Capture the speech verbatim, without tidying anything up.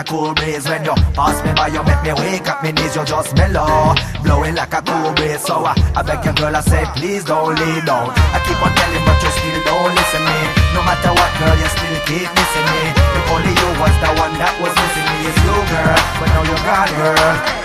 cool breeze. When you pass me by, you make me wake up, me knees, you just mellow. Blowing like a cool breeze. So I, I beg your girl, I say please don't lay down. I keep on telling but you still don't listen me. No matter what girl, you still keep missing me. If only you was the one that was missing me. It's you girl, but now you're gone girl.